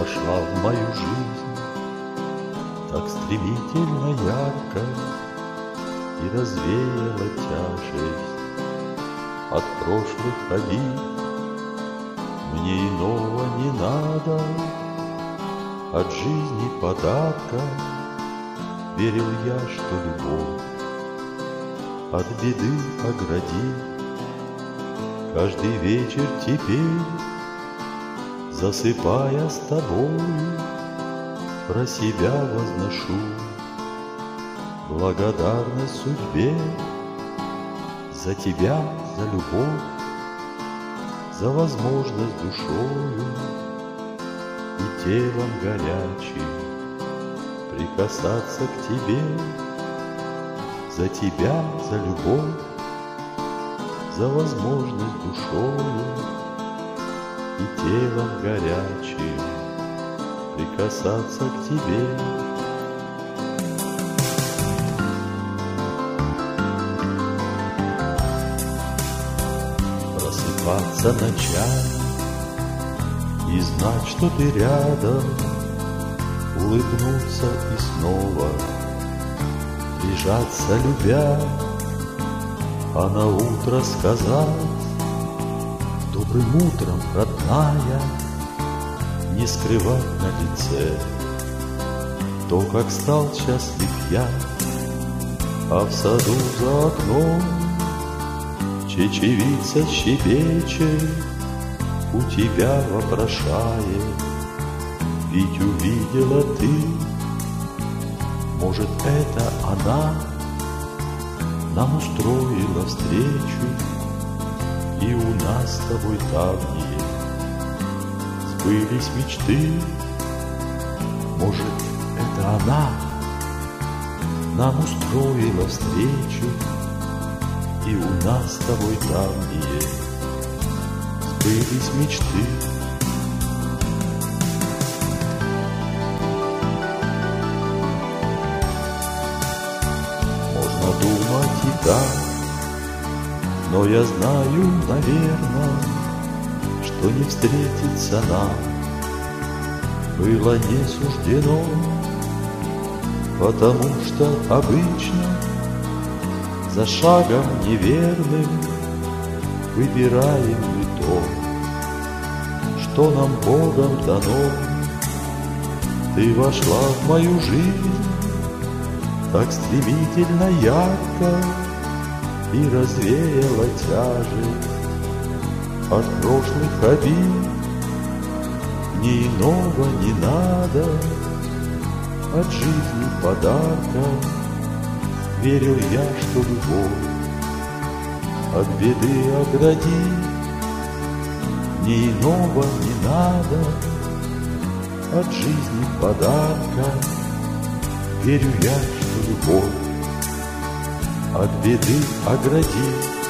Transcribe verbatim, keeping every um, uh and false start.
вошла в мою жизнь так стремительно ярко и развеяла тяжесть от прошлых обид. Мне иного не надо, от жизни подарка. Верил я, что любовь от беды оградит. Каждый вечер теперь, засыпая с тобой, про себя возношу благодарность судьбе за тебя, за любовь, за возможность душою и телом горячим прикасаться к тебе, за тебя, за любовь, за возможность душою и телом горячим прикасаться к тебе. Просыпаться ночами и знать, что ты рядом, улыбнуться и снова прижаться, любя, а на утро сказать добрым утром, родная, не скрывать на лице то, как стал счастлив я, а в саду за окном чечевица щебечет, у тебя вопрошает, ведь увидела ты, может, это она нам устроила встречу, и у нас с тобой давние сбылись мечты. Может, это она нам устроила встречу, и у нас с тобой давние сбылись мечты. Можно думать и так, но я знаю, наверное, что не встретиться нам было не суждено, потому что обычно за шагом неверным выбираем мы то, что нам Богом дано. Ты вошла в мою жизнь так стремительно ярко и развеяла тяжесть от прошлых обид. Мне иного не надо, от жизни подарка. Верил я, что любовь от беды оградит. Мне иного не надо, от жизни подарка. Верю я, что любовь от беды оградит.